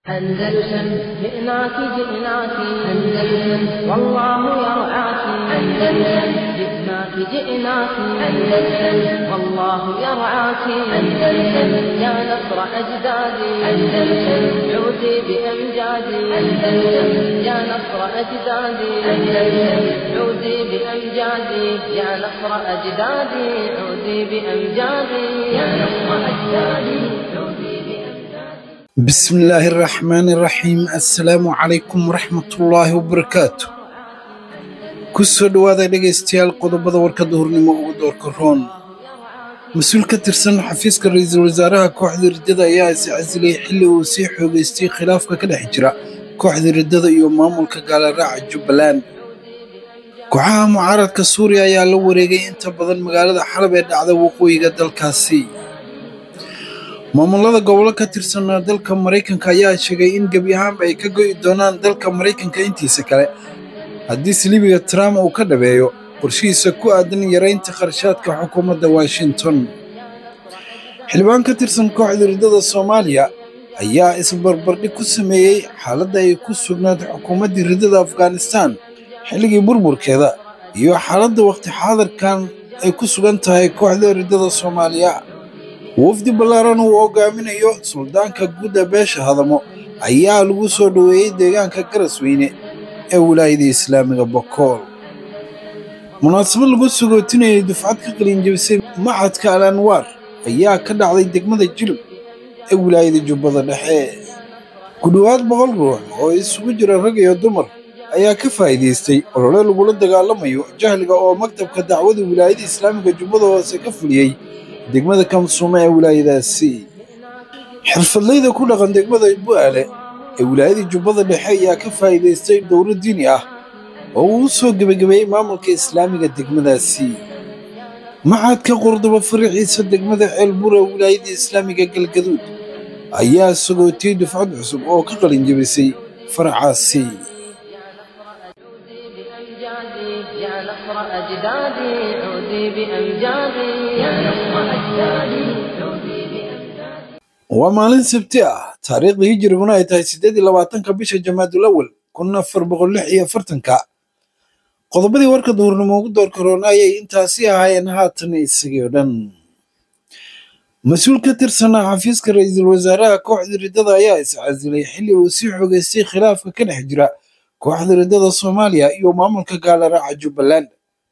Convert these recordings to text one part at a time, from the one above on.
أندلسن جئناك جئناك أندلسن والله يرعاك أندلسن جئناك جئناك أندلسن والله يرعاك أندلسن يا نصر أجدادي أندلسن عودي بأمجادي أندلسن يا نصر أجدادي أندلسن عودي بأمجادي يا نصر أجدادي عودي بأمجادي يا نصر أجدادي عودي بسم الله الرحمن الرحيم السلام عليكم ورحمة الله وبركاته كسر دوادا dhegeystayaal qodobada warka duhurnimo ugu doorka roon mas'uul ka tirsan xafiiska ra'iisul wasaaraha kooxda riddada ayaa iscasilay xilli uu sii xoogeystay khilaafka ka dhex jira kooxda riddada iyo maamulka gaalraaca Jubbaland kooxaha mucaaradka Suuriya ayaa la wareegay inta badan magaalada Xalab ee dhacda waqooyiga dalkaasi maamulada gobolka ka tirsan dalka Mareykanka ayaa sheegay in gabi ahaan ay ka go'i doonaan dalka Mareykanka intiisa kale haddii silibiga Trump uu ka dhabeeyo qorshihiisa ku aadan yareynta kharashaadka xukuumadda Washington xildhibaan ka tirsan kooxda riddada Soomaaliya ayaa isbarbardhig ku sameeyay xaaladda ay ku sugnayd xukuumadda riddada Afghanistan xilligii burburkeeda iyo xaaladda waqti xaadirkan ay ku sugan tahay kooxda riddada Soomaaliya wafdi ballaaran uu hogaaminayo suldaanka guud ee beesha hadamo ayaa lagu soo dhaweeyay deegaanka Garasweyne ee wilaayada Islaamiga Bokool munaasabad lagu sugootinayay dufcad ka qalin jabisay macadka Al-Anwar ayaa ka dhacday degmada Jilib ee wilaayada Jubbada Dhexe ku dhawaad 100 ruux oo isugu jira rag iyo dumar ayaa ka faa'iideystay olole lagu dagaalamayo jahliga oo maktabka dacwada wilaayada Islaamiga Jubbada Hoose ka fuliyay degmada Kamsuuma ee wilaayadaasi xirfadleyda ku dhaqan degmada Bu'aale ee wilaayada Jubbada Dhexe ayaa ka faa'iideystay dowlad diini ah oo uu soo gabagabeeyay maamulka Islaamiga degmadaasi macadka Qurduba fariiciisa degmada Ceelbura wilaayada Islaamiga Galgaduud ayaa sagootay dufcad cusub oo ka qalin jabisay faracaasi يا نصر أجدادي عودي بأمجادي يا نصر أجدادي عودي بأمجادي ومالين سبتي تاريخ هجري ay tahay 28 bisha Jamaadul Awwal 1446 qodobadii warka duurnimo ugu door korona ayay intaasi ahaayeen haatan isagoo dhan mas'uul ka tirsan xafiiska ra'iisul wasaaraha kooxda riddada ayaa iscasilay xilli uu sii xogeystay khilaafka ka dhex jira kooxda riddada Soomaaliya iyo maamulka gaalraaca Jubbaland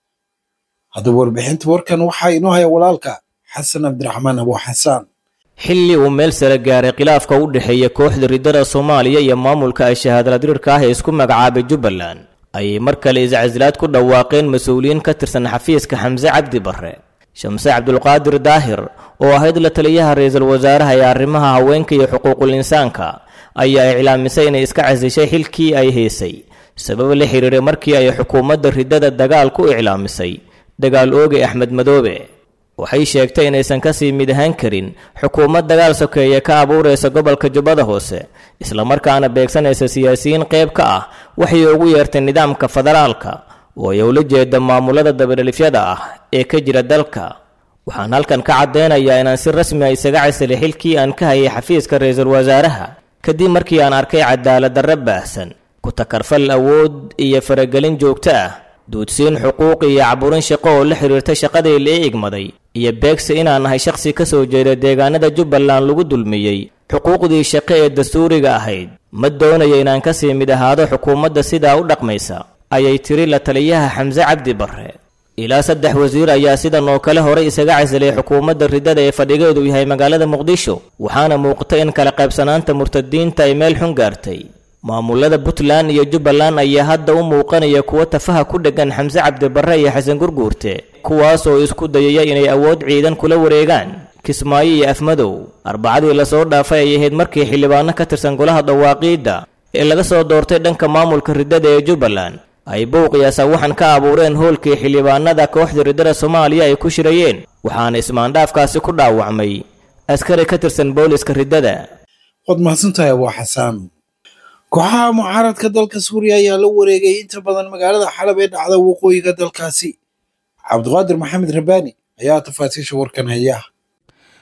hadaba warbixinta warkan waxa inoo haya walaalka Xasan Abdiraxmaan Abu Xasaan xilli uu meel sare gaaray khilaafka u dhaxeeya kooxda riddada Soomaaliya iyo maamulka ay shahaadada dirirka ah ee isku magacaabay Jubbaland ay mar kale iscasilaad ku dhawaaqeen mas'uuliyiin ka tirsan xafiiska Xamse Cabdi Barre Shamse Cabdulqaadir Daahir oo ahayd la taliyaha ra'iisul wasaaraha ee arrimaha haweenka iyo xuquuqul insaanka ayaa iclaamisay inay iska casishay xilkii ay heysay sabab la xiriiray markii ay xukuumadda riddada dagaal ku iclaamisay dagaal ooge Axmed Madoobe waxay sheegtay inaysan ka sii mid ahaan karin xukuumad dagaal sokeeye ka abuuraysa gobolka Jubbada Hoose isla markaana beegsanaysa siyaasiyiin qayb ka ah waxay ugu yeertay nidaamka federaalka oo ay ula jeeda maamulada dabaaldhifyada ah ee ka jira dalka waxaan halkan ka cadeynayaa inaan si rasmi ah isaga casilay xilkii aan ka hayay xafiiska ra'iisul wasaaraha kadib markii aan arkay cadaalad darro baahsan ku takarfal awood iyo faragelin joogto ah duudsiin xuquuq iyo caburin shaqo oo la xiriirta shaqadii la igmaday iyo beegsi inaan ahay shakhsi ka soo jeeda deegaanada Jubbaland lagu dulmiyay xuquuqdii shaqo ee dastuuriga ahayd ma doonayo inaan ka sii mid ahaado xukuumadda sidaa u dhaqmaysa ayay tiri la taliyaha Xamse Cabdi Barre ilaa 3 wasiir ayaa sidan oo kale hore isaga casilay xukuumadda riddada ee fadhigeedu yahay magaalada Muqdisho waxaana muuqata in kala qaybsanaanta murtadiinta ay meel xun gaartay maamulada Puntland iyo Jubbaland ayaa hadda u muuqanaya kuwa tafaha ku dhagan Xamse Cabdi Barre iyo Xasan Gurguurte kuwaas oo isku dayay inay awood ciidan kula wareegaan Kismaayo iyo Afmadow arbacadii la soo dhaafay ay ahayd markii xildhibaano ka tirsan golaha dhawaaqiida ee laga soo doortay dhanka maamulka riddada ee Jubbaland ay booqiyasa waxan ka abuureen hoolkii xildhibaanada kooxda riddada Soomaaliya ay ku shirayeen waxaana ismaandhaafkaasi ku dhaawacmay askari ka tirsan booliska riddada qod mahadsantahay Abu Xasaan kooxaha mucaaradka dalka Suuriya ayaa la wareegay inta badan magaalada Xalab ee dhacda waqooyiga dalkaasi Cabdiqaadir Maxamed Rabaani ayaa tafaasiisha warkan haya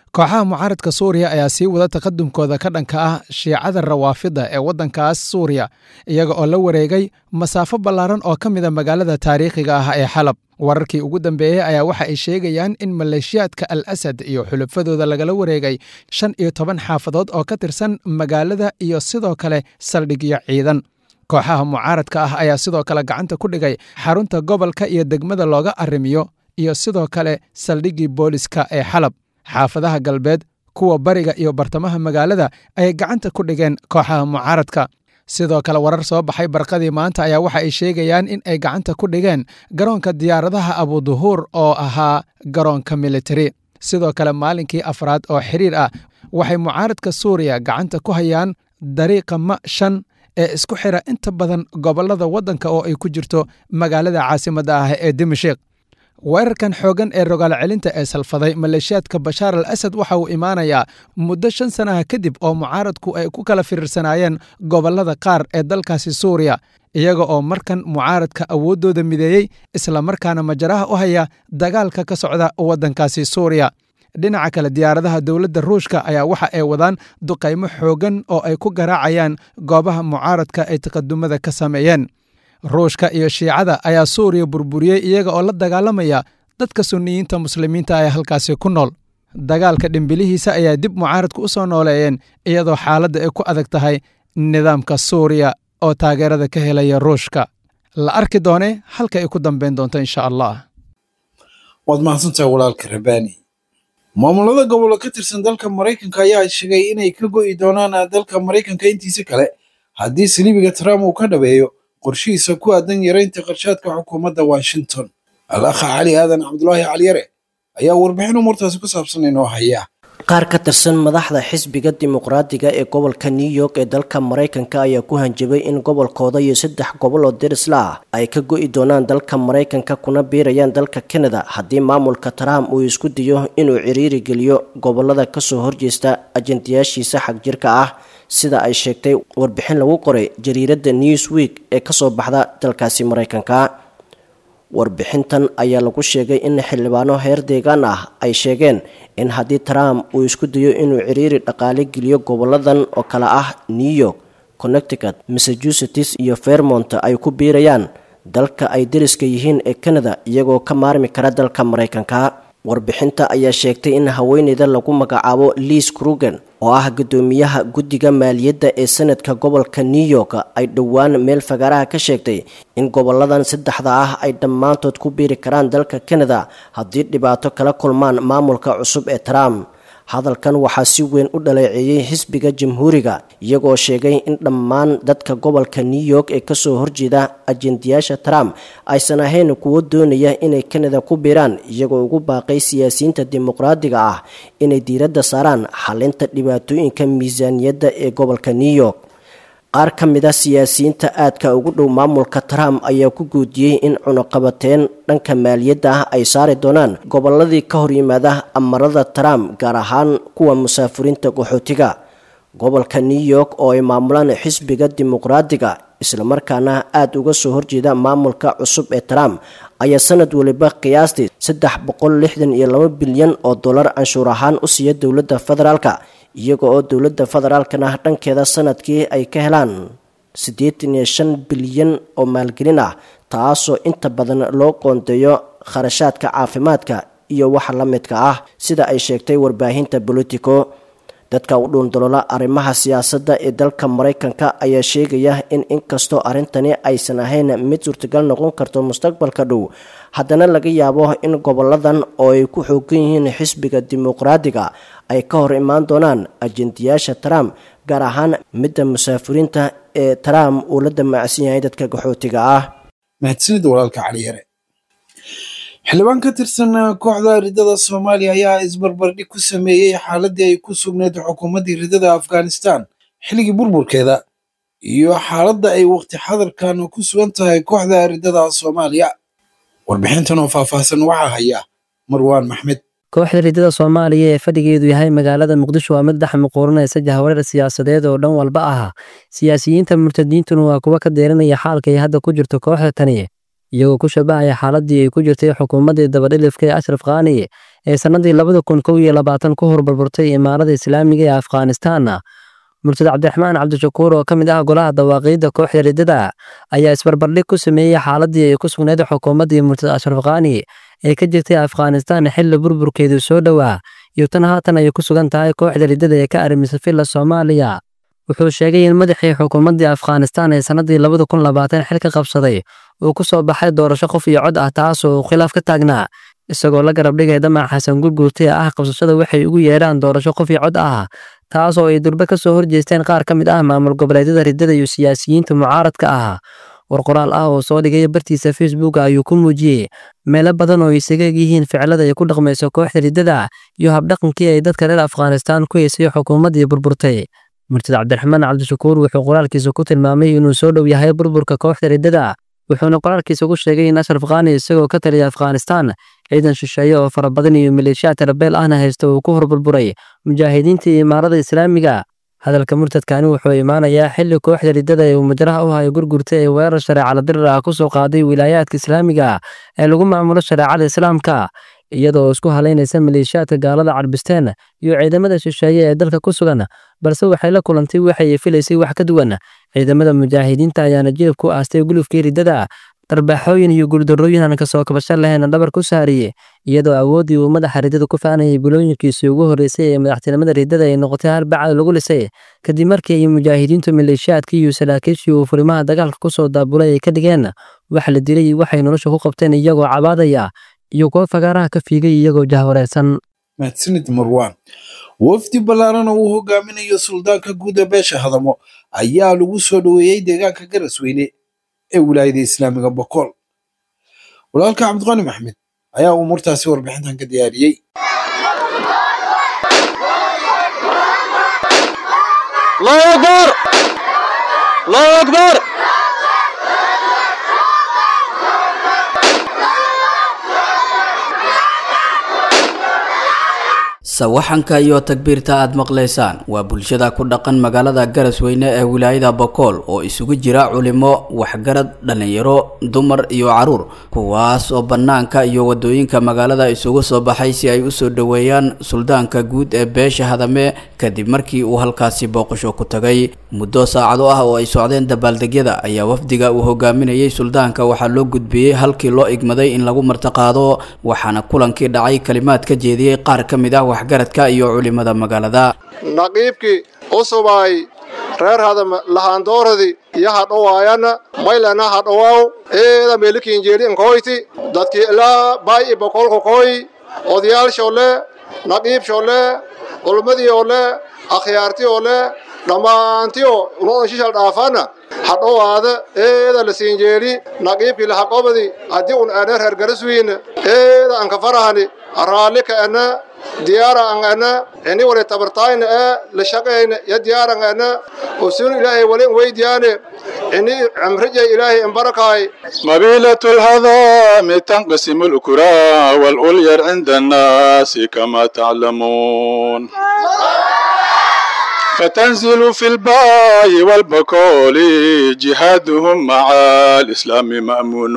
kooxaha mucaaradka suuriya ayaa sii wada taqadumkooda ka dhanka ah shiicada rawaafida ee waddankaas suuriya iyaga oo la wareegay masaafo ballaaran oo ka mida magaalada taariikhiga ah ee xalab wararkii ugu dambeeyey ayaa waxa ay sheegayaan in maleeshiyaadka al asad iyo xulafadooda lagala wareegay 15 xaafadood oo ka tirsan magaalada iyo sidoo kale saldhigyo ciidan kooxaha mucaaradka ah ayaa sidoo kale gacanta ku dhigay xarunta gobolka iyo degmada looga arrimiyo iyo sidoo kale saldhiggii booliska ee xalab xaafadaha galbeed kuwa bariga iyo bartamaha magaalada ayay gacanta ku dhigeen kooxaha mucaaradka sidoo kale warar soo baxay barqadii maanta ayaa waxa ay sheegayaan in ay gacanta ku dhigeen garoonka diyaaradaha abuduhuur oo ahaa garoonka militari sidoo kale maalinkii afraad oo xiriir ah waxay mucaaradka suuriya gacanta ku hayaan dariiqa ma-shan ee isku xira inta badan gobollada waddanka oo ay ku jirto magaalada caasimadda ah ee dimashik weerarkan xooggan ee rogaal celinta ee salfaday maleeshiyaadka bashaar al asad waxa uu imaanayaa muddo 5 sanaha kadib oo mucaaradku ay ku kala firiirsanaayeen gobollada qaar ee dalkaasi suuriya iyaga oo markan mucaaradka awooddooda mideeyey islamarkaana majaraha u haya dagaalka ka socda waddankaasi suuriya dhinaca kale diyaaradaha dowladda ruushka ayaa waxa ay wadaan duqaymo xooggan oo ay ku garaacayaan goobaha mucaaradka ay taqadumada ka sameeyeen ruushka iyo shiicada ayaa suuriya burburiyey iyaga oo la dagaalamaya dadka sunniyiinta muslimiinta ee halkaasi ku nool dagaalka dhimbilihiisa ayaa dib mucaaradku u soo nooleeyeen iyadoo xaaladda ay ku adag tahay nidaamka suuriya oo taageerada ka helaya ruushka la arki doone halka ay ku dambayn doonto insha allah waad mahadsantahay walaalka rabaani maamulada gobollo ka tirsan dalka maraykanka ayaa sheegay inay ka go'i doonaan dalka maraykanka intiisa kale haddii saliibiga trump uu ka dhabeeyo qorshihiisa ku aadan yaraynta qarshaadka xukuumadda washington al-akha cali aadan cabdulaahi caliyare ayaa warbixin umuurtaasi ku saabsan inoo haya qaar ka tirsan madaxda xisbiga dimuqraadiga ee gobolka New York ee dalka Mareykanka ayaa ku hanjabay in gobolkooda iyo 3 gobol oo derisla ah ay ka go'i doonaan dalka Mareykanka kuna biirayaan dalka Canada haddii maamulka Trump uu isku dayo inuu ciriiri geliyo gobolada ka soo horjeesta ajendayaashiisa xaq jirka ah sida ay sheegtay warbixin lagu qoray jariiradda Newsweek ee ka soo baxda dalkaasi Mareykanka warbixintan ayaa lagu sheegay in xildhibaano heer deegaan ah ay sheegeen in haddii Trump uu isku dayo inuu ciriiri dhaqaale geliyo goboladan oo kala ah New York, Connecticut, Massachusetts iyo Vermont ay ku biirayaan dalka ay deriska yihiin ee Canada iyagoo ka maarmi kara dalka Mareykanka warbixinta ayaa sheegtay in haweeneyda lagu magacaabo Liz Krugen oo ah gudoomiyaha guddiga maaliyadda ee sanadka gobolka New York ay dhowaan meel fagaaraha ka sheegtay in goboladan saddexda ah ay dhammaantood ku biiri karaan dalka Canada haddii dhibaato kala kulmaan maamulka cusub ee Trump hadalkan waxaa si weyn u dhaleeceeyay xisbiga jamhuuriga iyagoo sheegay in dhammaan dadka gobolka New York ee ka soo horjeeda ajendayaasha Trump aysan ahayn kuwo doonaya inay Canada ku biiraan iyagoo ugu baaqay siyaasiyiinta dimuqraadiga ah inay diiradda saaraan xalinta dhibaatooyinka miisaaniyadda ee gobolka New York qaar ka mid ah siyaasiyiinta aadka ugu dhow maamulka Trump ayaa ku guudiyay in cunaqabateen dhanka maaliyadda ah ay saari doonaan goboladii ka hor yimaada amarada Trump gaar ahaan kuwa musaafiriinta qaxootiga gobolka New York oo ay maamulaan xisbiga dimuqraadiga isla markaana aad uga soo horjeeda maamulka cusub ee Trump ayaa sanad waliba qiyaastii 362 bilyan oo dollar canshuur ahaan u siiya dowladda federaalka iyaga oo dowladda federaalkana dhankeeda sanadkii ay ka helaan 85 bilyan oo maalgelin ah taasoo inta badan loo qoondeeyo kharashaadka caafimaadka iyo waxa la midka ah sida ay sheegtay warbaahinta Politico dadka u dhuundalola arrimaha siyaasadda ee dalka Mareykanka ayaa sheegaya in inkastoo arrintani aysan ahayn mid suurtagal noqon karto mustaqbalka dhow haddana laga yaabo in goboladan oo ay ku xoogan yihiin xisbiga dimuqraadiga ay ka hor imaan doonaan ajendayaasha Trump gaar ahaan midda musaafiriinta ee Trump uu la damacsan yahay dadka qaxootiga ah mahadsanid walaalka caliyare xildhibaan ka tirsan kooxda ridada Soomaaliya ayaa isbarbardhig ku sameeyay xaaladii ay ku sugnayd xukuumadda ridada Afghanistan xilligii burburkeeda iyo xaaladda ay waqti xadarkan ku sugan tahay kooxda ridada Soomaaliya warbixintan oo faahfaahsan waxaa haya Marwaan Maxmed kooxda ridada Soomaaliya ee fadhigeedu yahay magaalada Muqdisho waa mid dhaxal muqooranaysa jahawareer siyaasadeed oo dhan walba ah siyaasiyiinta murtadiintuna waa kuwa ka deeranaya xaalka ay hadda ku jirto kooxda tani iyagoo ku shabahaya xaaladii ay ku jirtay xukuumadda dabadhilifka ee Ashraf Ghani ee sannadii 2021 ku horburburtay Imaarada Islaamiga ee Afghanistan. Murtad Cabdiraxmaan Cabdishakuur oo ka mid ah golaha dawaaqiidda kooxda riddada ayaa isbarbardhig ku sameeyay xaaladii ay ku sugnayd xukuumaddii Murtad Ashraf Ghani ee ka jirtay Afghanistan xilli burburkeedu soo dhowaa iyo tan haatan ay ku sugan tahay kooxda riddada ee ka arrimisay filla Soomaaliya. Wuxuu sheegay in madaxii xukuumaddii Afghanistan ee sannadii 2020 xilka qabsaday uu ku soo baxay doorasho qof iyo cod ah taas oo khilaaf ka taagnaa isagoo la garab dhigay Damac Xasan Gurguurte ah qabsashada waxay ugu yeeraan doorasho qof iyo cod ah taas oo ay durba ka soo horjeesteen qaar ka mid ah maamul goboleedyada riddada iyo siyaasiyiinta mucaaradka ah. war qoraal ah oo soo dhigay bartiisa Facebook ayuu ku muujiyay meelo badan oo isaga yihiin ficilada ay ku dhaqmayso kooxda riddada iyo habdhaqankii ay dadka reer Afghanistan ku yeesay xukuumaddii burburtay. Murtad Cabdiraxmaan Cabdishakuur wuxuu qoraalkiisa ku tilmaamay inuu soo dhow yahay burburka kooxda riddada wuxuuna qoraalkiisa ku sheegay in Ashraf Ghani isagoo ka taliyay Afghanistan ciidan shisheeye oo fara badan iyo maleeshiyaad rebel ahna haysta uu ku horburburay mujaahidiinta Imaarada Islaamiga. hadalka murtadkani wuxuu imaanayaa xilli kooxda riddada ee mudaraha u hayo Gurguurte ee weerar shareecada dirir ah ku soo qaaday wilaayaadka Islaamiga ee lagu maamulo shareecada Islaamka iyadoo isku haleynaysa maleeshiyaadka gaalada Carbistaan iyo ciidamada shisheeye ee dalka ku sugan balse waxay la kulantay waxay filaysay wax ka duwan. ciidamada mujaahidiinta ayaana jilib ku aastay gulufkii riddada darbaxooyin iyo guuldarrooyin aan ka soo kabasho lahayn dhabar ku saariyay iyadoo awoodii uu madaxa riddada ku faanayay bilooyinkiisii ugu horeysay ee madaxtinimada riddada ay noqotay hal bacad lagu lisay kadib markii ay mujaahidiintu maleeshiyaadkii iyo saraakiishii uu furimaha dagaalka ku soo daabulay ay ka dhigeen wax la dilay waxay nolosha ku qabteen iyagoo cabaadaya iyo kuwa fagaaraha ka fiigay iyagoo jahwareersan. mahadsanid Marwan. wafdi ballaaran oo uu hogaaminayo suldaanka guud ee beesha Hadamo ayaa lagu soo dhaweeyay deegaanka Garasweyne ee wilaayada Islaamiga Boqol. walaalka Cabdiqani Maxmed ayaa umurtaasi warbixintan ka diyaariyay. Allahu Akbar Allahu Akbar sawaxanka iyo takbiirta aad maqlaysaan waa bulshada ku dhaqan magaalada Garasweyne ee wilaayada Boqol oo isugu jira culimo waxgarad dhalinyaro dumar iyo caruur kuwaas oo banaanka iyo wadooyinka magaalada isugu soo baxay si ay u soo dhaweeyaan suldaanka guud ee beesha Hadame kadib markii uu halkaasi booqasho ku tagay muddo saacado ah oo ay socdeen dabaaldegyada ayaa wafdiga uu hogaaminayay suldaanka waxa loo gudbiyay halkii loo igmaday in lagu martaqaado waxaana kulankii dhacay kalimaad ka jeediyay qaar ka mid ah garadka iyo culimada magaalada. naqiibkii usubay reer Hadame lahaandooradii iyo hadhowaayana maylana hadhowaaw eeda meelikiin jeedin koyti dadkii ilaa bay Boqolka koy odayaal shole naqiib shole culmadii ole akhyaartii ole dhamaantiyo loo shishal dhaafana hadhowaada eeda la siin jeedi naqiibkii la haqobadi hadii un aanar reer Garasweyne eeda aan ka farahani araalika ana diyaara angana ini wali tabartayna la shaqeeyna ya diyaara angana usul ilaahay wali weydiyaane ini amriya ilaahay barakay mabilatul hadam tanqasimu al-ukra wal ulyar 'inda an-nas kama ta'lamun فتنزل في الباي والبكول جهادهم مع الإسلام مأمون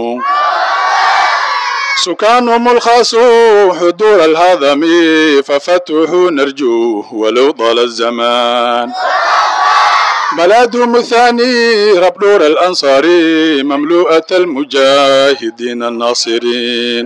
سكانهم الخاص حضور الهضم ففتوح نرجوه ولو طال الزمان بلدهم الثاني ربدور الأنصار مملوءة المجاهدين الناصرين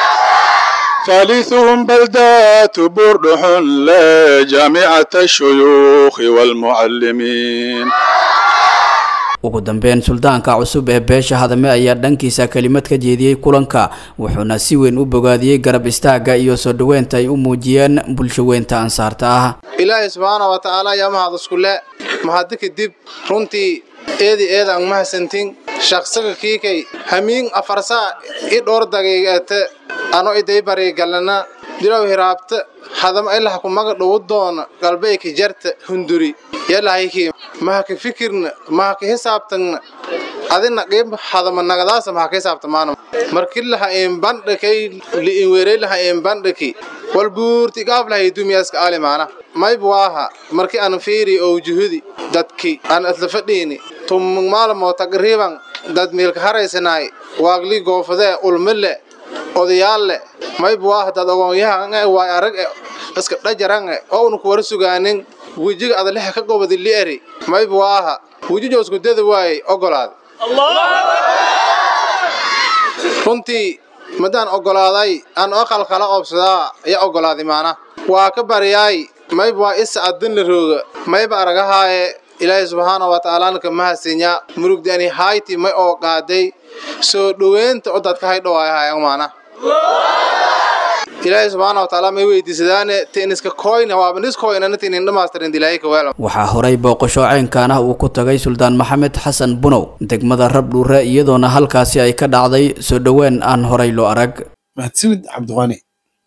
ثالثهم بلدات بردح لجامعة الشيوخ والمعلمين ugu dambeyn suldaanka cusub ee beesha Hadame ayaa dhankiisa kalimad ka jeediyay kulanka wuxuuna si weyn u bogaadiyay garab istaaga iyo soo dhaweynta ay u muujiyeen bulshadeenta ansaarta ah. ilaahay subhanahu wa ta'ala yaa mahad isku le mahad kadib runtii eeda aan mahadsantiin shakhsiga kiikay hamiin afarsa i dhowr daqiiqate ano iday bari galana dilaw hiraabta Hadame ilaah ku maga dhow doona qalbeeyka jarta hunduri yalaayki ma ka fikirna ma ka xisaabtana adina qeyb Hadame nagadaas ma ka xisaabtamaan markii la hayn bandhakay li weeray la hayn bandhaki wal buurti qaablahay dumiyaaska aalimaana may buaha markii aan fiiri oo juhudi dadki aan asla fadhiini tum maalmo taqriiban dad meel ka haraysanay waagli goofade ulmille odayaal leh mayba waa dad aqoon-yahan waa arag iska dhajaran oo uu ku war sugaanin wajiga adaleha ka gobadi lieri mayba waa wajiga isku dada waay ogolaad runtii madaan ogolaaday aan aqal kala oobsadaa ayaa ogolaaday maana waa ka bariyay mayba waa is adin rooga mayba aragahaaye ilaahay subhanahu wa ta'ala ka mahasinya murugdani hayti may oo qaaday soo dhaweenta oo dadka hay dhawaayay maana ilaahay subhanahu wa ta'ala may weydiisadaan teeniska coin waa banis coin anatin indhamastirin dilay ka weel waxaa horay booqasho caynkan uu ku tagay Suldaan Maxamed Xasan Bunow degmada Rabdhuure iyadoona halkaasi ay ka dhacday soo dhaween aan horay loo arag mahadsanid Cabdiqani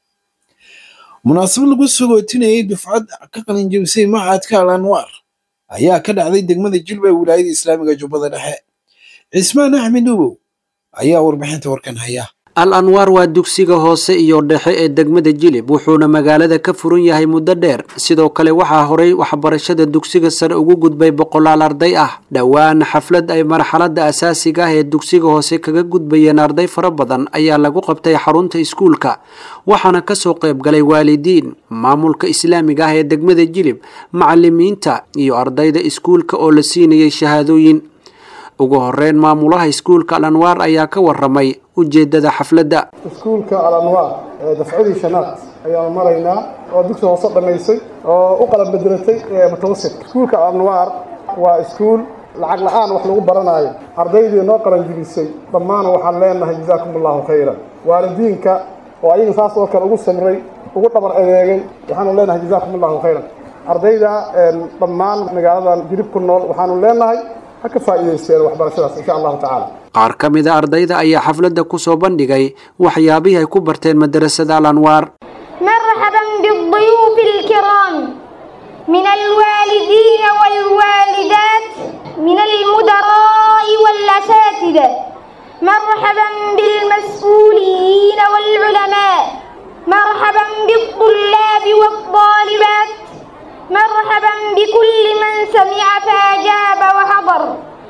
munaasabad lagu soo gootinayay dufcad ka qalin jabisay Maxadka Al-Anwar ayaa ka dhacday degmada Jilba ee wilaayada Islaamiga Jubbada Dhexe Ismaan Axmed Ubow ayaa warbixinta warkan haya Al-Anwar waa dugsiga hoose iyo dhexe ee degmada Jilib wuxuuna magaalada ka furan yahay muddo dheer sidoo kale waxaa horay waxbarashada dugsiga sare ugu gudbay boqolaal arday ah dhawaan xaflad ay marxaladda asaasiga ah ee dugsiga hoose kaga gudbayeen arday fara badan ayaa lagu qabtay xarunta iskuulka waxaana ka soo qayb galay waalidiin maamulka islaamiga ah ee degmada Jilib macallimiinta iyo ardayda iskuulka oo la siinayay shahaadooyin ugu horeyn maamulaha iskuulka Al-Anwar ayaa ka waramay ujeedada xafladda iskuulka Al-Anwar ee dafcadii shanaad ayaa maraynaa oo dugsi hoose dhameysay oo u qalab bedelatay mutawassit iskuulka Al-Anwar waa iskuul lacag la'aan wax lagu baranayo ardaydii noo qalan jibisay dhammaan waxaan leenahay jazaakumullahu khayran waalidiinka oo ayaga saas oo kale ugu samray ugu dhabar adeegay waxaan leenahay jazaakumullahu khayran ardayda dhammaan magaaladan Jilib ku nool waxaan leenahay haka faa'iideysteen waxbarashadaas insha Allah ta'ala qaar ka mid ah ardayda ayaa xafladda ku soo bandhigay waxyaabihii ay ku barteen madrasada Al-Anwar marhaban bid-duyuuf al-kiram min al-waalidin wal-waalidat min al-mudaraa wal-asatida marhaban bil-mas'uulin wal-ulamaa marhaban bit-tullab wat-talibat مرحبا بكل من سمع فأجاب وحضر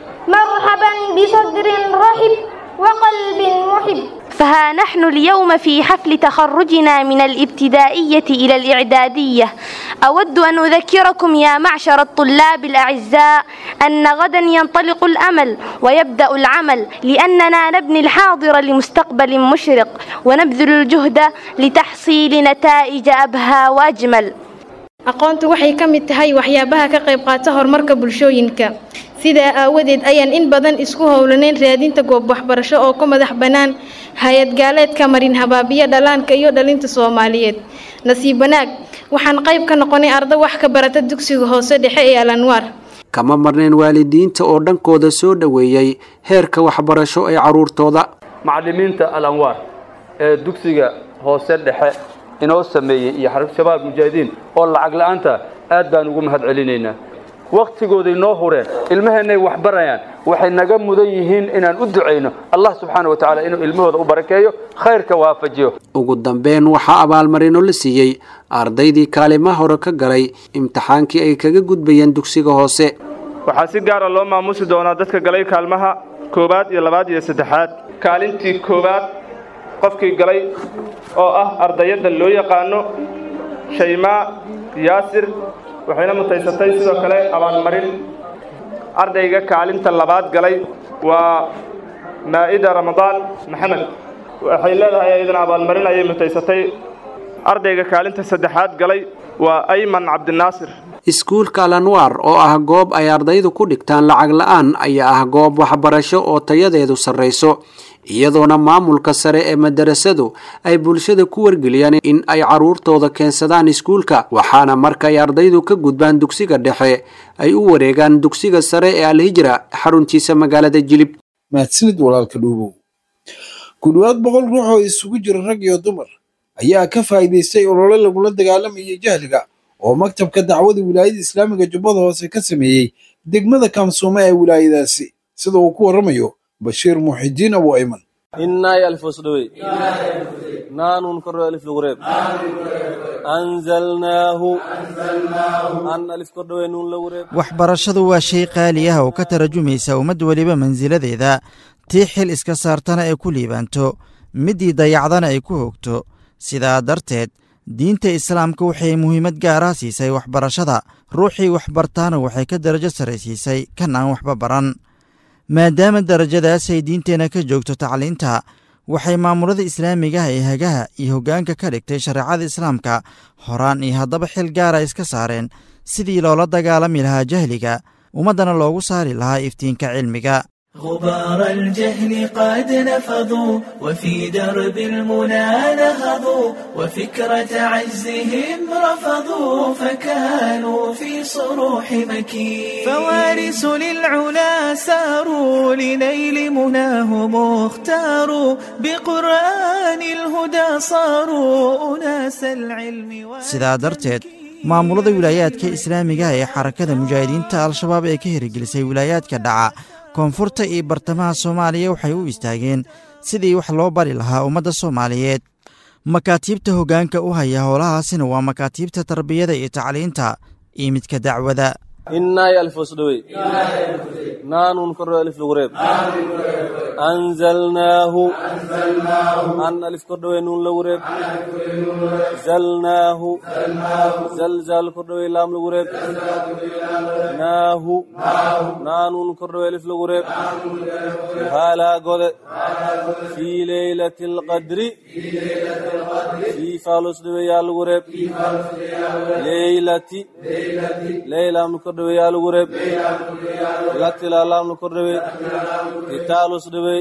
مرحبا بصدر رحب وقلب محب فها نحن اليوم في حفل تخرجنا من الابتدائية إلى الإعدادية أود أن أذكركم يا معشر الطلاب الأعزاء أن غدا ينطلق الأمل ويبدأ العمل لأننا نبني الحاضر لمستقبل مشرق ونبذل الجهد لتحصيل نتائج أبهى وأجمل aqoontu waxay ka mid tahay waxyaabaha ka qayb qaata horumarka bulshooyinka sida aawadeed ayaan in badan isku howlaneen raadinta goob waxbarasho oo ka madax banaan hay'ad gaaleedka marin habaabiya dhalaanka iyo dhalinta Soomaaliyeed nasiib wanaag waxaan qayb ka noqonay arday wax ka barata dugsiga hoose dhexe ee Al-Anwar kama marneen waalidiinta oo dhankooda soo dhaweeyay heerka waxbarasho ee caruurtooda macallimiinta Al-Anwar ee dugsiga hoose dhexe inoo sameeyay iyo xarag shabaab mujaahidiin oo lacag la'aanta aad baan ugu mahad celinaynaa waqtigooday noo hureen ilmaheennay wax barayaan waxay naga mudan yihiin inaan u duceyno Allah subxaanahu wa ta'ala inuu ilmahooda u barakeeyo khayrka waafajiyo ugu dambeyn waxaa abaalmarino la siiyey ardaydii kaalmaha hore ka galay imtixaankii ay kaga gudbayeen dugsiga hoose waxaa si gaar ah loo maamusi doonaa dadka galay kaalmaha koobaad iyo labaad iyo saddexaad kaalintii koobaad qofkii galay oo ah ardayda loo yaqaano Shayma Yaasir waxayna mutaysatay sidoo kale abaalmarin ardayga kaalinta labaad galay waa Maa'ida Ramadaan Maxamed waxay leedahay ayadana abaalmarin ay mutaysatay ardayga kaalinta saddexaad galay waa Ayman Cabdinaasir iskuulka Al-Anwar oo ah goob ay ardaydu ku dhigtaan lacag la'aan ayaa ah goob waxbarasho oo tayadeedu sareyso iyadoona maamulka sare ee madrasadu ay bulshada ku wargeliyaan in ay caruurtooda keensadaan iskuulka waxaana marka ay ardaydu ka gudbaan dugsiga dhexe ay u wareegaan dugsiga sare ee Al-Hijra xaruntiisa magaalada Jilib mahadsanid walaalka Dhuubow ku dhawaad 100 ruux oo isugu jira rag iyo dumar ayaa ka faa'iideystay olole lagula dagaalamay jahliga oo maktabka dacwada wilaayada Islaamiga Jubbada Hoose ka sameeyay degmada Kamsooma ee wilaayadaasi sida uu ku waramayo بشير محيدين أبو أيمن إنا ألف وصدوي نان كر ألف الغريب أنزلناه أن ألف كردوي نون الغريب waxbarashadu waa shay qaali ah oo ka tarjumaysa ummad waliba mansiladeeda tii xil iska saartana ay ku liibaanto middii dayacdana ay ku hogto. sidaa darteed diinta islaamka waxay muhiimad gaara siisay waxbarashada, ruuxii waxbartaana waxay ka darajo saraysiisay kan aan waxba baran. maadaama darajadaasay diinteenna ka joogto tacliinta, waxay maamulada islaamigaha ee hagaha iyo hoggaanka ka dhigtay shareecada islaamka horaan iyo haddaba xil gaara iska saareen sidii loola dagaalami lahaa jahliga, ummaddana loogu saari lahaa iftiinka cilmiga. غبار الجهل قد نفضوا وفي درب المنى نهضوا وفكرة عجزهم رفضوا فكانوا في صروح مكين فوارث للعلا ساروا لنيل مناهم اختاروا بقرآن الهدى صاروا أناس العلم sidaa darteed maamulada wilaayaadka islaamiga ee xarakada mujaahidiinta al-shabaab ee ka hirgelisay wilaayaadka dhaca koonfurta iyo bartamaha soomaaliya waxay u istaageen sidii wax loo bari lahaa ummadda soomaaliyeed. makaatiibta hoggaanka u haya howlahaasina waa makaatiibta tarbiyada iyo tacliinta iyo midka dacwada. إناي ألف وسدوي نانون كرو ألف لغريب أنزلناه أن ألف كرو نون لغريب زلناه زلزال كرو لام لغريب ناهو نانون كرو ألف لغريب هالا قد في ليلة القدر في فالوس دوي لغريب ليلة ليلة kordhawey yaa lagu reeb latilaalaam la kordhawey kitaalus dhawey.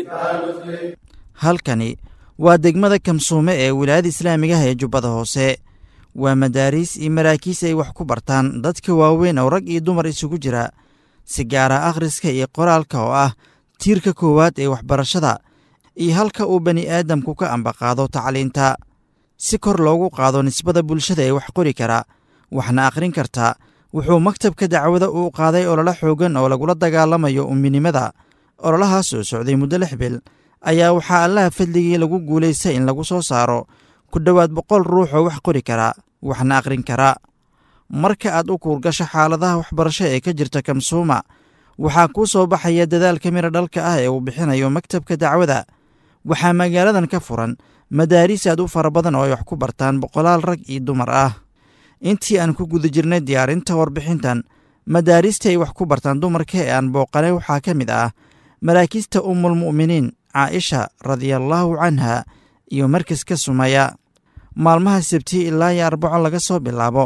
halkani waa degmada kamsuume ee wilaayada islaamigaha ee jubbada hoose. waa madaariis iyo maraakiis ay wax ku bartaan dadka waaweyn oo rag iyo dumar isugu jira, si gaara akhriska iyo qoraalka oo ah tiirka koowaad ee waxbarashada iyo halka uu bani aadamku ka ambaqaado tacliinta. si kor loogu qaado nisbada bulshada ee wax qori kara waxna akhrin karta, wuxuu maktabka dacwada uu qaaday ololo xoogan oo lagula dagaalamayo umminimada. ololahaas oo socday muddo 6 bil ayaa waxaa allaha fadligii lagu guulaystay in lagu soo saaro ku dhowaad 100 ruux oo wax qori kara waxna akhrin kara. marka aad u kuurgasho xaaladaha waxbarasho ee ka jirta kamsuuma, waxaa kuu soo baxaya dadaalka mira dhalka ah ee uu bixinayo maktabka dacwada. waxaa magaaladan ka furan madaariis aad u fara badan oo ay wax ku bartaan 100 rag iyo dumar ah. intii aan ku guda jirnay diyaarinta warbixintan, madaarista ay wax ku bartaan dumarka ee aan booqanay waxaa ka mid ah maraakiista ummulmu'miniin caaisha radiallaahu canha iyo markaska sumaya. maalmaha sabti ilaa iyo arbaco laga soo bilaabo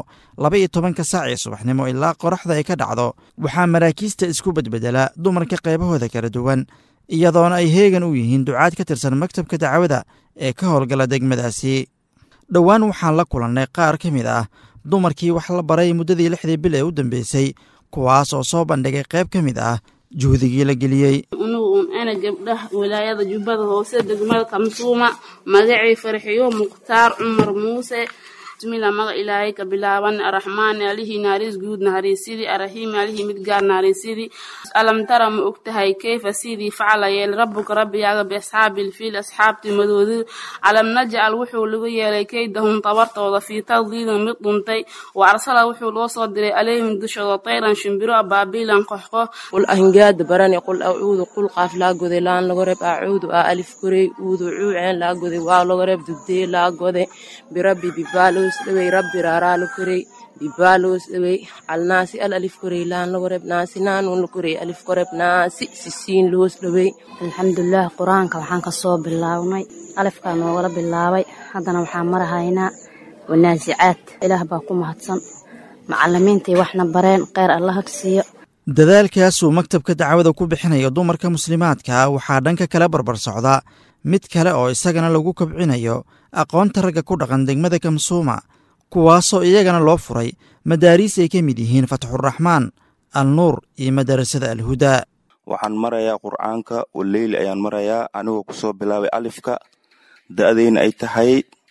12 saac ee subaxnimo ilaa qoraxda ay ka dhacdo, waxaa maraakiista isku bedbedela dumarka qaybahooda kala duwan, iyadoona ay heegan u yihiin ducaad ka tirsan maktabka dacwada ee ka howlgala degmadaasi. dhowaan waxaan la kulannay qaar ka mid ah dumarkii wax la baray muddadii 6 bil ee u dambeysay, kuwaas oo soo bandhigay qayb ka mid ah juhdigii la geliyey. ana gabdhaha wilaayada jubbada hoose degmada kamsuuma, magacii farxiyo mukhtaar cumar muuse. bismillah maga ilaahay ka bilaaban arraxmaan alihi naariis guud naariisidii arrahiim alihi mid gaar naariisidii. alam tara ma ogtahay kayfa sidii facala yeel rabbuka rabbigaaga biasxaabil fiil asxaabtii madoodi. alam najcal wuxuu lagu yeelay kaydahum tabartooda fii tadliilin mid dhuntay. wa arsala wuxuu loo soo diray alayhim dushooda tayran shimbiro abaabiilan qoxqox. qul ahingaada barani qul acuudu qul qaaf laa goday laan laga reeb acuudu aa alif korey uudu cuuceen laa goday waa laga reeb dugdee laa goday birabbi bibaalo dhawey rabbi raaraalo korey bibaalos dhawey alnaasi al alif korey laan lagu reeb naasi naanun la korey alif koreb naasi sisiin loos dhawey. alxamdulilah qur-aanka waxaan ka soo bilaabnay alifkaa noogala bilaabay, haddana waxaan marahaynaa wanaasicaad. ilaah baa ku mahadsan, macalimiintii waxna bareen kheyr allaha siiyo. dadaalkaasuu maktabka dacwada ku bixinayo dumarka muslimaadka waxaa dhanka kale barbar socda mid kale oo isagana lagu kobcinayo aqoonta ragga ku dhaqan degmada kamsuuma, kuwaasoo iyagana loo furay madaariis ay ka mid yihiin fatxuraxmaan, alnuur iyo madarasada alhudaa. waxaan marayaa qur'aanka waleyli ayaan marayaa anigoo kusoo bilaabay alifka, da'dayna ay tahay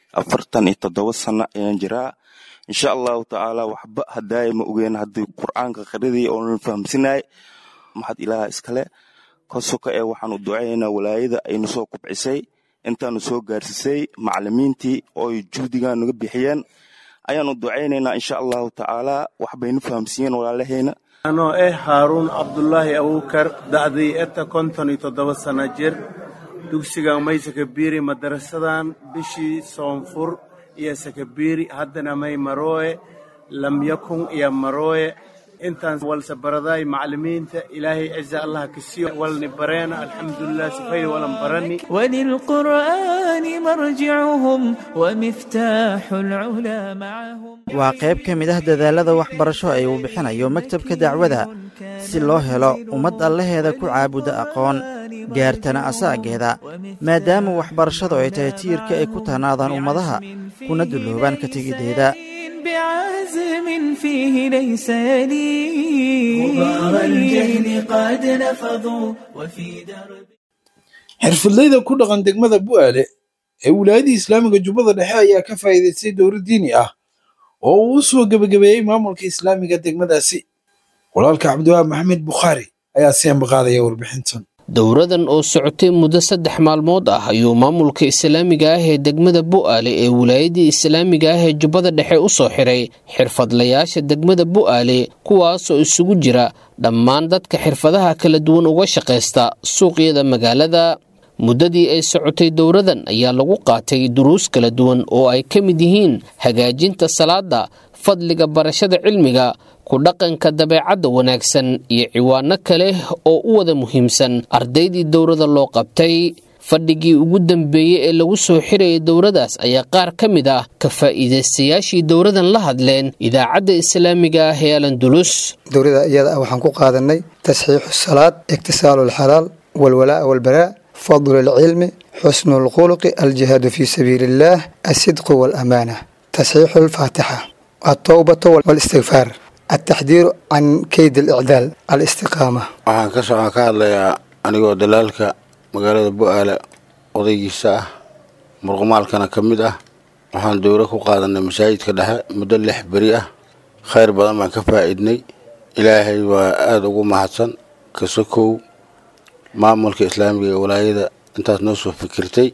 47 sano ayaan jiraa. insha allahu tacaala waxba hadaaya ma ogeen haddii qur'aanka qadhadii oonan fahamsinaay maxad ilaaha iskale kosoka ee waxaan u ducaynaynaa walaayada aynu soo kubcisay intaanu soo gaarsisay macalimiintii ooy juhdigan naga bixiyeen ayaan u ducaynaynaa insha allahu tacaala waxbaynu fahamsiiyeen walaalahayna. anoo haaruun cabdulaahi abuukar da'dii eta 57 sana jir dugsigan may sakabiiri madarasadan bishii soonfur iyo sakabiiri haddana may marooye lam yakun iyo marooye intaan walsa baraday macallimiinta ilaahay ciza allah ka siiyo walni bareena alxamdulilah sifay walan barani وللقرآن مرجعهم ومفتاح العلا معهم waa qayb ka mid ah dadaalada waxbarasho ay uu bixinayo maktabka dacwada si loo helo ummad allaheeda ku caabuda aqoon gaartana asaageeda maadaama waxbarashadu ay tahay tiirka ay ku tanaadaan ummadaha kuna dulloobaan ka tegideeda بعزم فيه ليس يليه غبار الجهل قد نفضوا وفي درب xirfadleyda ku dhaqan degmada bu'aale ee wilaayadii islaamiga jubbada dhexe ayaa ka faa'iidaystay dowro diini ah oo uu u soo gebagabeeyey maamulka islaamiga degmadaasi walaalka cabdiwaab maxamed bukhaari ayaa si ambaqaadaya warbixintan dowradan oo socotay muddo 3 maalmood ah ayuu maamulka islaamiga ah ee degmada bu'aale ee wilaayadii islaamiga ah ee jubbada dhexe u soo xiray xirfadlayaasha degmada bu'aale kuwaasoo isugu jira dhammaan dadka xirfadaha kala duwan uga shaqaysta suuqyada magaalada muddadii ay socotay dowradan ayaa lagu qaatay duruus kala duwan oo ay ka mid yihiin hagaajinta salaada fadliga barashada cilmiga ku dhaqanka dabeecadda wanaagsan iyo ciwaano kale oo u wada muhiimsan ardaydii dowrada loo qabtay fadhigii ugu dambeeyey ee lagu soo xirayay dowradaas ayaa qaar ka mid ah ka faa'iidaystayaashii dowradan la hadleen idaacadda islaamiga ah ee Al-Andalus dowrada iyada waxaan ku qaadanay tasxiixu salaad iktisaalul xalaal walwalaa walbaraa fadlu alcilmi xusnu alkhuluqi aljihaadu fi sabiilillaah asidqu walamaana tasxiixu alfaatixa التوبة والاستغفار التحذير عن كيد الإعدال الاستقامة waxaan ka soo ka hadlayaa anigoo dalaalka magaalada bu'aale odaygiisa ah murqumaalkana ka mid ah waxaan dowro ku qaadanay masaajidka dhexe muddo 6 bari ah khayr badan baan ka faa'iidnay ilaahay waa aad ugu mahadsan ka sokow maamulka islaamiga ee walaayada intaas noo soo fikirtay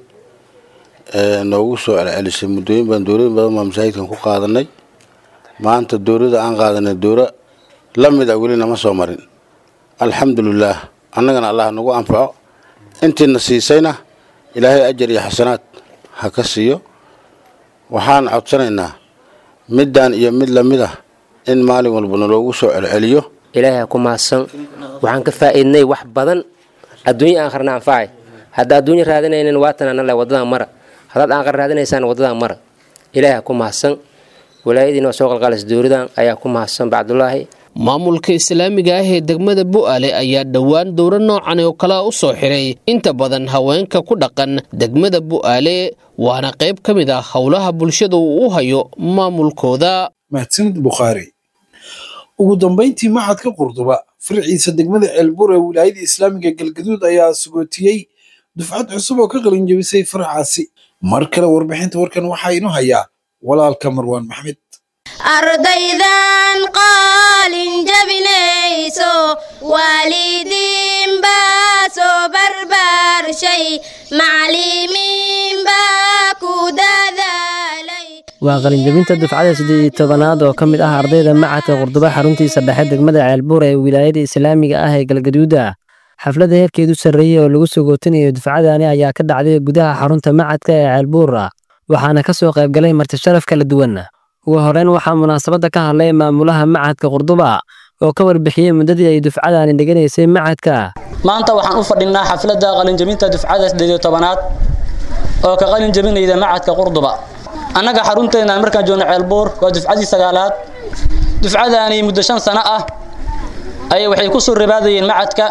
noogu soo celcelisay muddooyin badan baan masaajidkan ku qaadanay maanta dowrada aan qaadanay dowra la mid ah weli nama soo marin alxamdulilaah annagana allah nagu anfaco intiina siisayna ilaahay ajar iyo xasanaad ha ka siiyo waxaan codsanaynaa middan iyo mid lamid ah in maalin walba naloogu soo celceliyo ilaahay ku mahadsan waxaan ka faa'iidnay wax badan adduunyo aan qarna anfacay hadda adduunyo raadinaynin waatan anale wadada mara haddaad aan qar raadinaysaan wadada mara ilaahay ku mahadsan walaayadiina soo qalqalis dowradan ayaa ku mahadsan bacdullaahi maamulka islaamiga ah ee degmada bu'aale ayaa dhowaan dowro noocan oo kale u soo xiray inta badan haweenka ku dhaqan degmada bu'aale waana qayb ka mid ah howlaha bulshada uu u hayo maamulkooda mahadsanid bukhaari ugu dambeyntii maxadka qurduba farciisa degmada ceelbuur ee wilaayada islaamiga galgaduud ayaa sugootiyey dufcad cusub oo ka qalin jebisay farcaasi mar kale warbixinta warkan waxaa inoo hayaa walaalka marwaan maxmed ardaydan qalin jabinayso waalidiin baa soo barbaarshay macallimiin baa ku dadaalay waa qalinjabinta dufcada 18aad oo ka mid ah ardayda macadka qurduba xaruntiisa dhexe degmada ceelbuur ee wilaayada islaamiga ah ee galgaduuda xafladda heerkeedu sarreeyay oo lagu sugootinayay dufcadani ayaa ka dhacday gudaha xarunta macadka ee ceelbuur waxaana ka soo qayb galay marti sharaf kala duwan ugu horeyn waxaa munaasabadda ka hadlay maamulaha macadka qurduba oo ka warbixiyey muddadii ay dufcadani dhiganaysay macadka maanta waxaan u fadhinaa xafladda qalinjabinta dufcada 18aad oo ka qalin jabinayda macadka qurduba annaga xarunteena markaan joogno ceelbuur waa dufcadii 9aad dufcadani muddo 5 sano ah ay waxay ku soo ribaadayeen macadka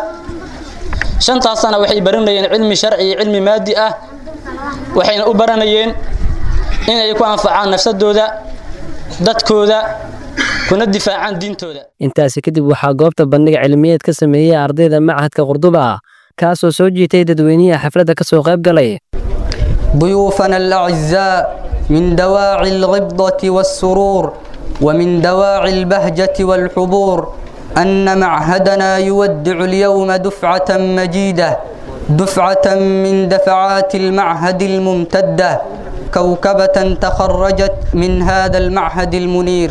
5 sano waxay baranayeen cilmi sharci iyo cilmi maadi ah waxayna u baranayeen inay ku anfacaan nafsadooda dadkooda kuna difaacaan diintooda intaasi kadib waxaa goobta bandhig cilmiyeed ka sameeyay ardayda macadka qurduba kaasoo soo jiitay dadweynaha xafladda ka soo qayb galay ضيوفنا الأعزاء من دواعي الغبطة والسرور ومن دواعي البهجة والحضور أن معهدنا يودع اليوم دفعة مجيدة دفعة من دفعات المعهد الممتدة كوكبة تخرجت من هذا المعهد المنير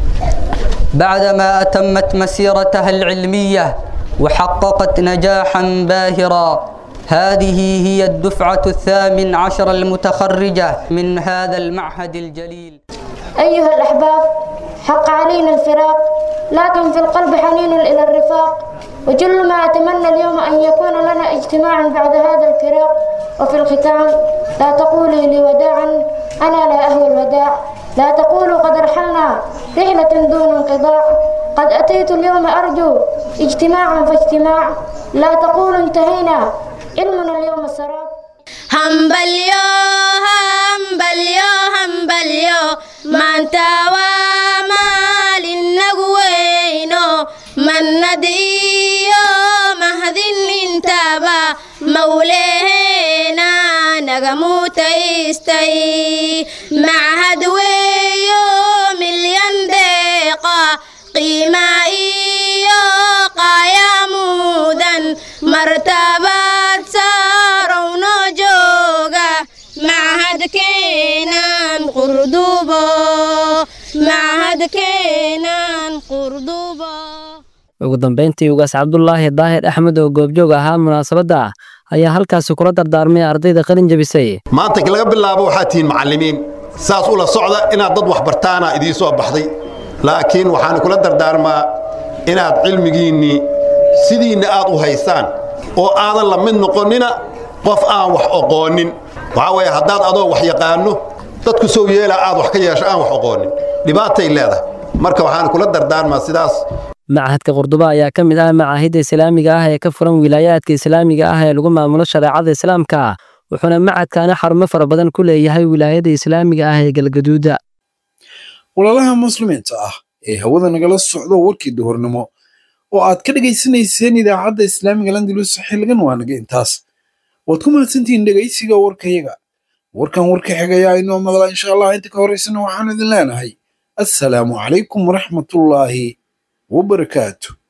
بعدما أتمت مسيرتها العلمية وحققت نجاحا باهرا هذه هي الدفعة 18 المتخرجة من هذا المعهد الجليل. أيها الأحباب، حق علينا الفراق، لكن في القلب حنين إلى الرفاق، وجل ما أتمنى اليوم أن يكون لنا اجتماعا بعد هذا الفراق. وفي الختام، لا تقولي لي وداعا، أنا لا أهوى الوداع. لا تقولوا قد رحلنا رحلة دون انقضاء، قد أتيت اليوم أرجو اجتماعا فاجتماع. لا تقولوا انتهينا، علمنا اليوم سراب. همبليو همبليو همبليو من تاوى للنقوينو من نديو مهدين انتابا مولينا نغموت استي معهد ويو مليون دقيقة قيمة إيو قيامودا مرتبات سارونو جوغا معهد كينان قردوبو معهد كينان قردوبو. ugu dambeyntii ugaas cabdulaahi daahir axmed oo goobjoog ahaa munaasabadda ayaa halkaasi kula dardaarmay ardayda qalin jabisay. maanta laga bilaabo waxaad tihiin macallimiin saas ula socda inaad dad wax bartaana idiin soo baxday, laakiin waxaan kula dardaarmaa inaad cilmigiinni sidiina aad u haysaan oo aadan la mid noqonina qof aan wax aqoonin. waxa weeye haddaad adoo wax yaqaano dadku soo yeela aad wax ka yeesho aan wax aqoonin dhibaatay leedahay. marka waxaan kula dardaarmaa sidaas. معهد قردوبة ayaa ka mid ah macaahidda islaamiga ah ee ka furan wilaayaadka islaamiga ah ee lagu maamulo shareecada islaamka, wuxuuna macadkaana xarumo fara badan ku leeyahay wilaayada islaamiga ah ee Galgaduud. walaalaha muslimiinta ah ee hawada nagala socdo warkii duhurnimo oo aad ka dhageysanayseen idaacadda islaamiga Landulus xilligan waa naga intaas. waad ku mahadsantihiin dhageysiga warkayaga. warkan warka xigaya inoo madala insha Allah inta ka horeysana waxaan idin leenahay assalaamu calaykum waraxmatullaahi وبركاته.